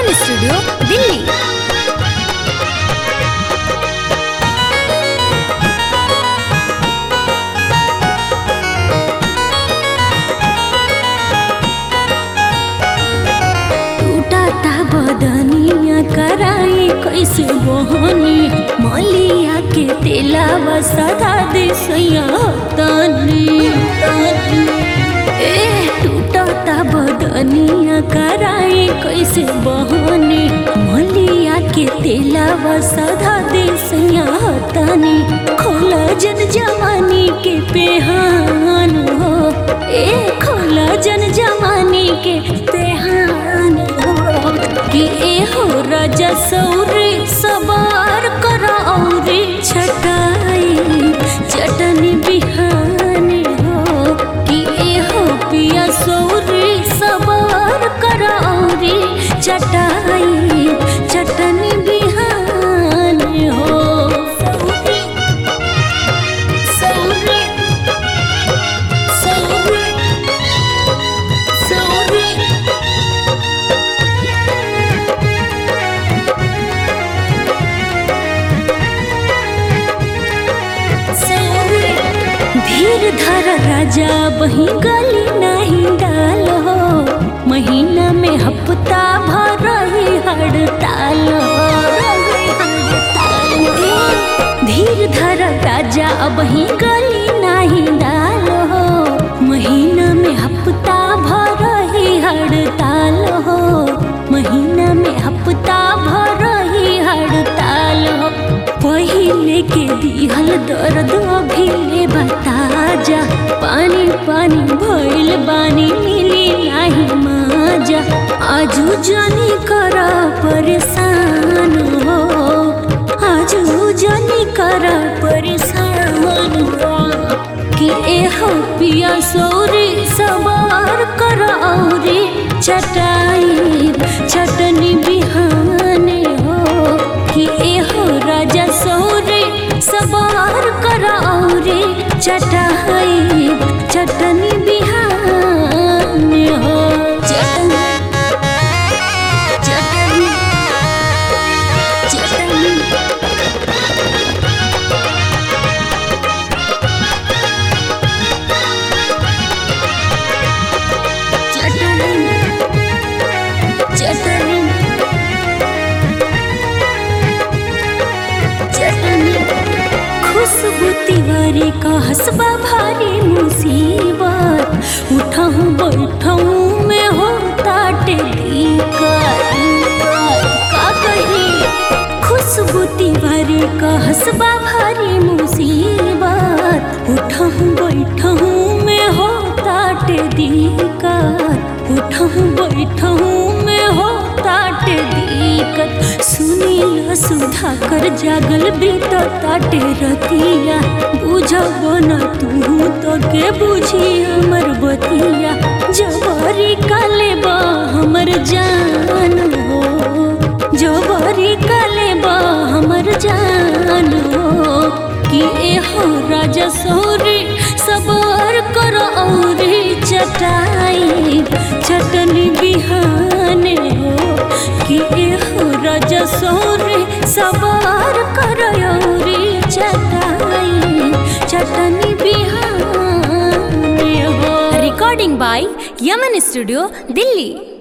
Yemen studio Delhi. बदनिया कराई कैसे बहनी मलिया के तेलावा सदा दे तनी टूटता बदनिया कराई कैसे बहनी मलिया के तेलावा सदा दे तनी खोला जन जवानी के पेहान हो खोला जन जवानी के पेहान हो कि एहो राजा सौरे सवार करौरी छटाई चटनी बिहान हो कि एहो पिया सौरे सवार करौरी चटाई चटनी बिहान हो सौरे सौरे सौरे धीर धर राजा बही गली नहीं डाल हो महीना में हफ्ता भर ही हड़ताल धीर धर राजा बही गली नहीं डाल हो महीना में हफ्ता भर ही हड़ताल हो महीना में हफ्ता भर ही हड़ताल हो पहिले के दिहल दर्द अभी ले बता जा पानी पानी भइल बानी मिली नाही माजा आजू जानी करा परेशान हो आजू जानी करा परेशान हो कि एहो पिया सौरे सवार करा औरे चटाई चटनी बिहान हो कि एहो राजा सौरे सवार करौरे चटाई चटनी बिहान हो चटनी चटनी चटनी चटनी चटनी खुशबू तिवारी का हसबा भारी मुसीबत उठाऊं बैठाऊं में होता का कही खुशबू तिवारी का हसबा भारी मुसीबत उठाऊं बैठाऊं में होता उठाऊं बैठाऊं में होता दिक्कत सुनीला सुधाकर जागल बीत ताटे रतिया बुझब न तू तो के बुझी हमर बतिया जबरी काले बा हमर जान हो जबरी काले बा हमर जान हो कि एहो राजा सौरे सवार कर औरे चटाई चटनी बिहान हो कि एहो राजा सौरे सवार कर औरे चटाई चटनी बिहान हो। Recording by Yaman studio Delhi.